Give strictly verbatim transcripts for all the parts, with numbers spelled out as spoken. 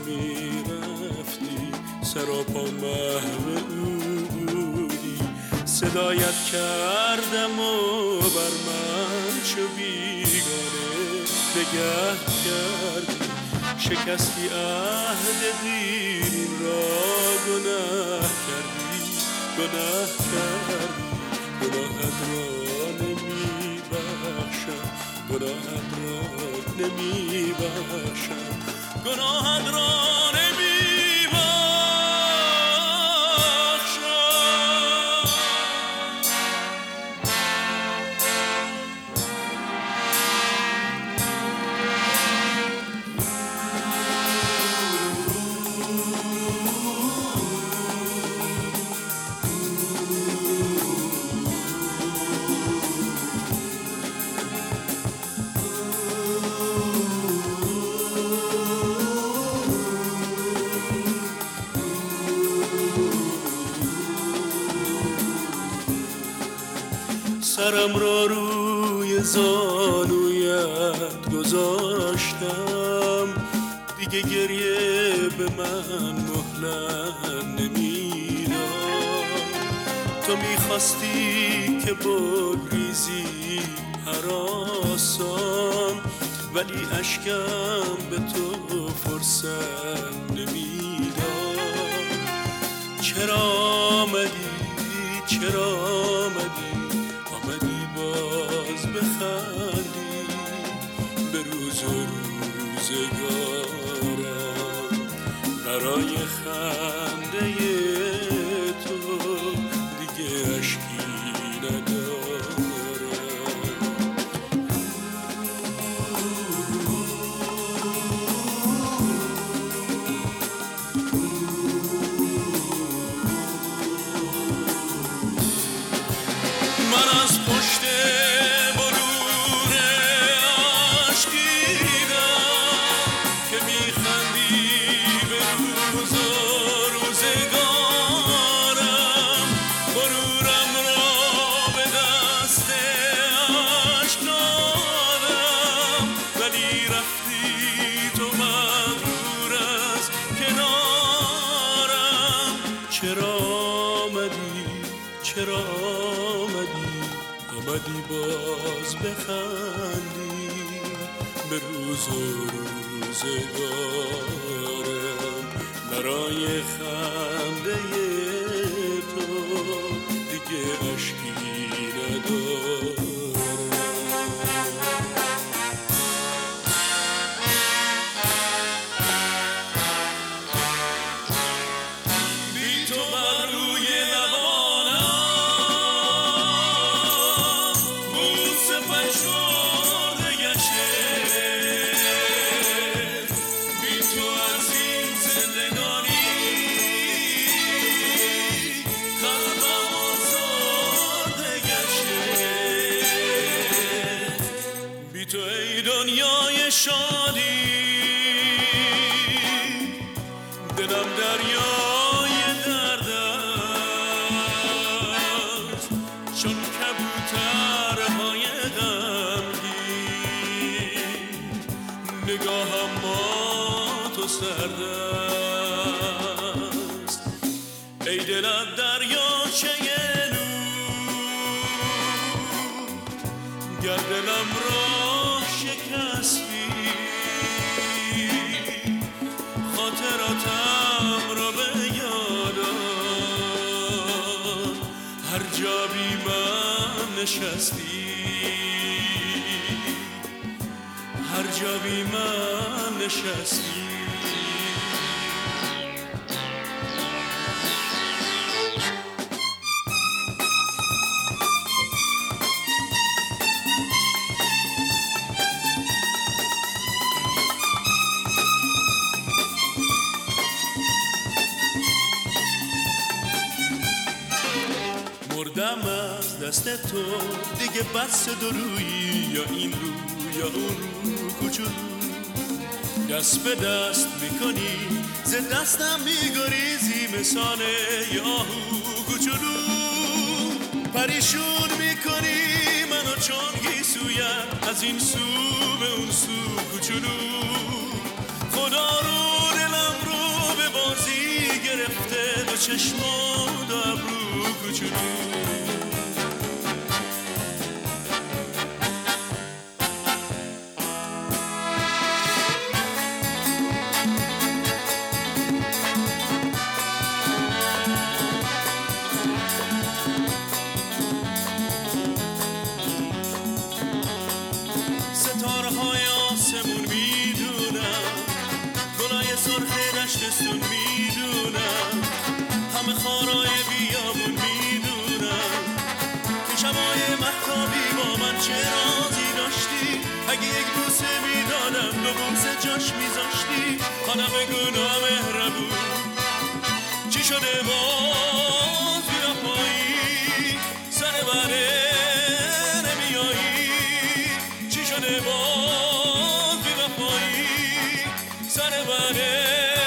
میرفتی سراپا محو بودی، صدایت کردم و بر من چو بیگانه نگه کردی، شکستی عهد دیرین را گناه کردی، گناه کردی. گناهت را نمی بخشم، گناهت را نمی بخشم، گناهت را نمی بخشم. سرم را روی زانویت گذاشتم، دیگه گریه به من مهلت نمیداد. تو میخواستی که بگریزی هراسان، ولی اشکم به تو فرصت نمیداد. چرا آمدی، چرا آمدی، آمدی باز بخندی به روز و روزگارم. برای خنده تو دیگه اشکی ندارم. من از پشت مرور عشق دیدم که میخندی به روز و روزگارم. مرورم را به دست عشق دادم، ولی رفتی تو مغرور از کنارم. چرا آمدی، چرا آمدی، آمدی باز بخندی به روز و روزگارم. برای خنده تو دیگه اشکی ندارم. بی تو بر روی لبانم بوسه فشرده گشته، بی تو از این زندگانی قلبم آزرده گشته. بی تو ای دنیای شادی دلم دریای درد است، چون کبوترهای غمگین نگاهم مات و سرد است. ای دلم دریاچه نور، گر دلم را شکستی خاطراتم را به یادم. هر جا بی من نشستی، هر جا بی من نشستی. مردم از دست تو دیگه، بس دو رویی، یا این رو یا اون رو کوچولو. دست به دست میکنی، ز دستم میگریزی مثال یاهو کوچولو. پریشون میکنی منو چون گیسویت، از این سو به اون سو کوچولو. خدا رو دلم رو به بازی گرفته دو چشم و دو ابرو کوچولو. دشتستون میدونم، همه خارای بیابون میدونم که شبای مهتابی با من چه رازی داشتی. اگه یک بوسه میدادم دو بوسه جاش میذاشتی. حالا بگو نامهربون چی شده باز بیرا پایی سر بره نمیایی. چی شده باز بیرا پایی سر بره.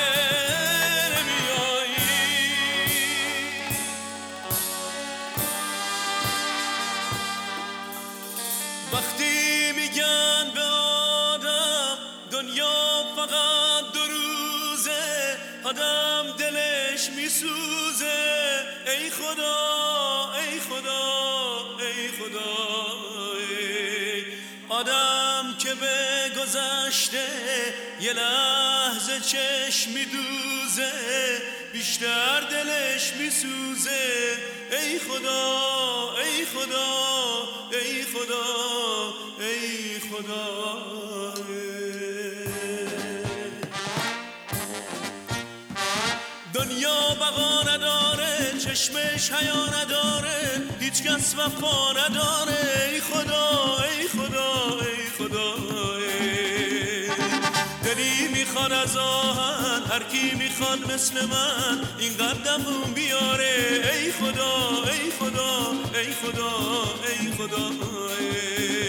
وقتی میگن به آدم دنیا فقط دو روزه، آدم دلش میسوزه. ای خدا ای خدا ای خدا، ای آدم که به گذشته یه لحظه چشم میدوزه، بیشتر دلش میسوزه. ای خدا ای خدا ای خدا ای خدا. دنیا بقا نداره، چشمش حیا نداره، هیچ کس وفا نداره. ای خدا ای خدا ای خدا، ای دلی میخواد از آهن، هر کی میخواد مثل من این قدمون بیاره. ای خدا ای خدا ای خدا ای خدا، ای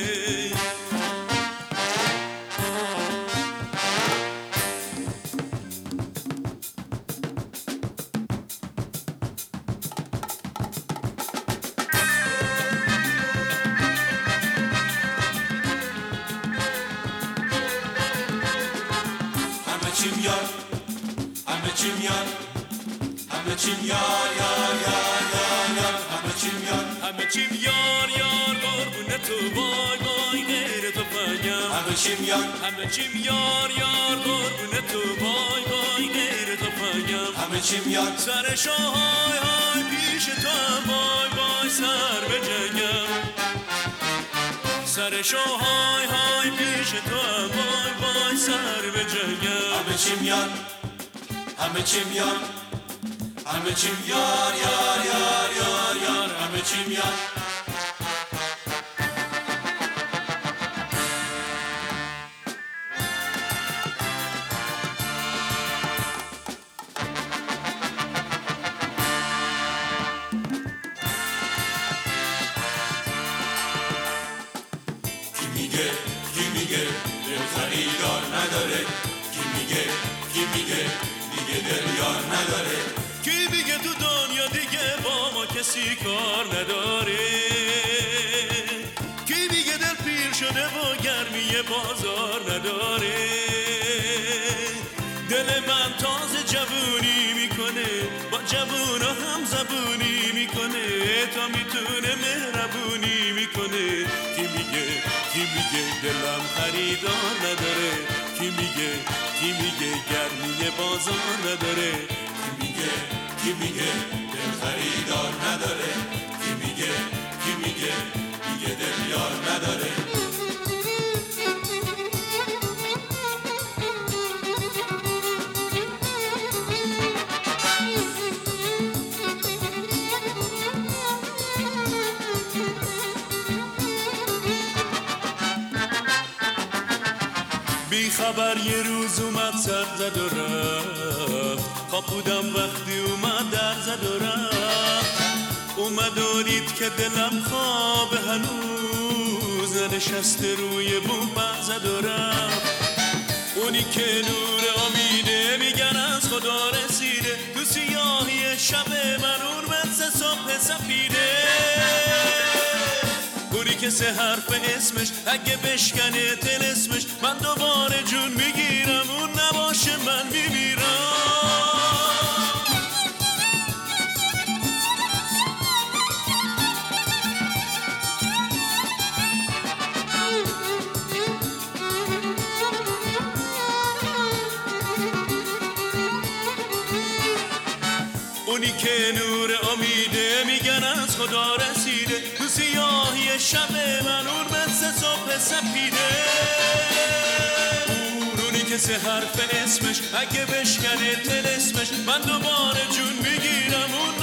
چیم یار همه چیم یار همه چیم یار یار یار یار یار همه چیم یار همه چیم یار یار قربون تو وای وای غیر تو پایم. همه چیم یار همه چیم یار یار قربون تو وای وای غیر تو پایم. همه چیم یار سر شاهای های پیش تو هم وای وای سر به جنگم. سر شاهای های پیش تو هم وای وای سر به جنگم. همه چیم یار همه چیم یار همه چیم یار یار یار یار یار همه چیم یار. کی میگه کی میگه دل خریدار نداره، کی میگه کی میگه دیگه دل یار نداره. کی میگه تو دنیا دیگه با ما کسی کار نداره. کی میگه دل پیر شده و گرمی بازار نداره. دل من تازه جوونی میکنه، با جوونا هم زبونی میکنه، تا میتونه مهربونی میکنه. کی میگه کی میگه دلم خریدار نداره. کی میگه کی میگه گرمی بازار نداره. کی میگه کی میگه دل خریدار نداره. کی میگه کی میگه دیگه دل یار نداره. بی خبر یه روز اومد سر زد و رفت، خواب بودم وقتی اومد در زد و رفت. اومد و دید که دلم خواب هنوز ننشسته روی بوم پر زد و رفت. اونی که نور امیده میگن از خدا رسیده، تو سیاهی شب من اون مثل صبح سپیده. اونی که سه حرف اسمش اگه بشکنه طلسمش من دوباره جون میگیرم اون نباشه من میمیرم. اونی که نور امیده میگن از خدا رسیده تو سیاهی شب من اون مثل صبح سپیده. اون اونی که سه حرف اسمش اگه بشکنه طلسمش من دوباره جون میگیرم اون